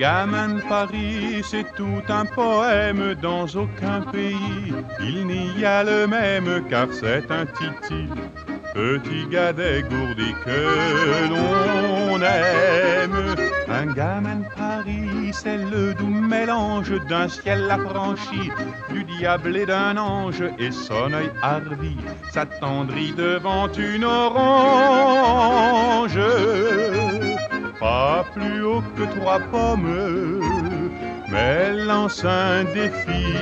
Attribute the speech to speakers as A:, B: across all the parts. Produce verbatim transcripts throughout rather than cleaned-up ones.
A: gamin de Paris, c'est tout un poème. Dans aucun pays, il n'y a le même, car c'est un titi, petit gars dégourdi que l'on aime. Un gamin de Paris, c'est le doux mélange d'un ciel affranchi, du diable et d'un ange, et son œil hardi s'attendrit devant une orange. Pas plus haut que trois pommes, mais lance un défi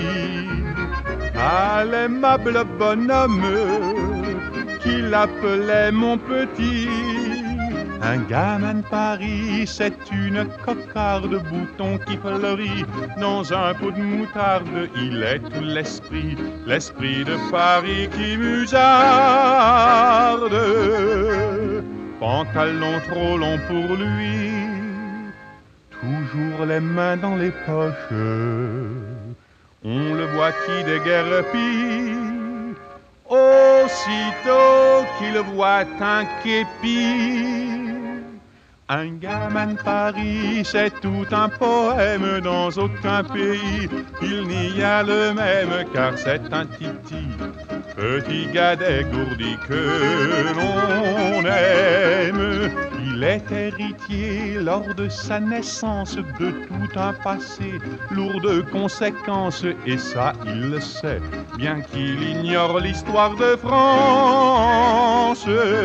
A: à l'aimable bonhomme qu'il appelait mon petit. Un gamin de Paris, c'est une cocarde bouton qui fleurit dans un pot de moutarde. Il est tout l'esprit, l'esprit de Paris qui musarde. Pantalon trop long pour lui, toujours les mains dans les poches. On le voit qui déguerpit aussitôt qu'il voit un képi. Un gamin de Paris, c'est tout un poème. Dans aucun pays, il n'y a le même, car c'est un titi, petit gars dégourdi que l'on aime. Il est héritier lors de sa naissance de tout un passé lourd de conséquences, et ça il le sait, bien qu'il ignore l'histoire de France.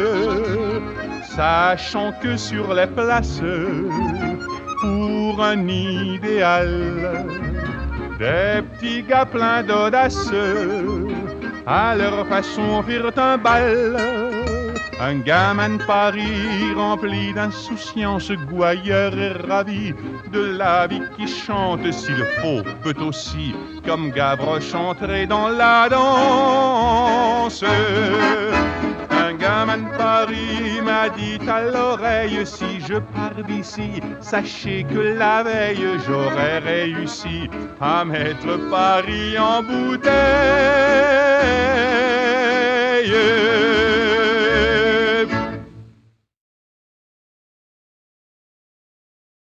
A: Sachant que sur les places, pour un idéal, des petits gars pleins d'audace, à leur façon firent un bal. Un gamin de Paris rempli d'insouciance, gouailleur et ravi de la vie qui chante. S'il faut, peut aussi, comme Gavroche, entrer dans la danse. Un gamin de Paris m'a dit à l'oreille: si je pars d'ici, sachez que la veille j'aurais réussi à mettre Paris en bouteille.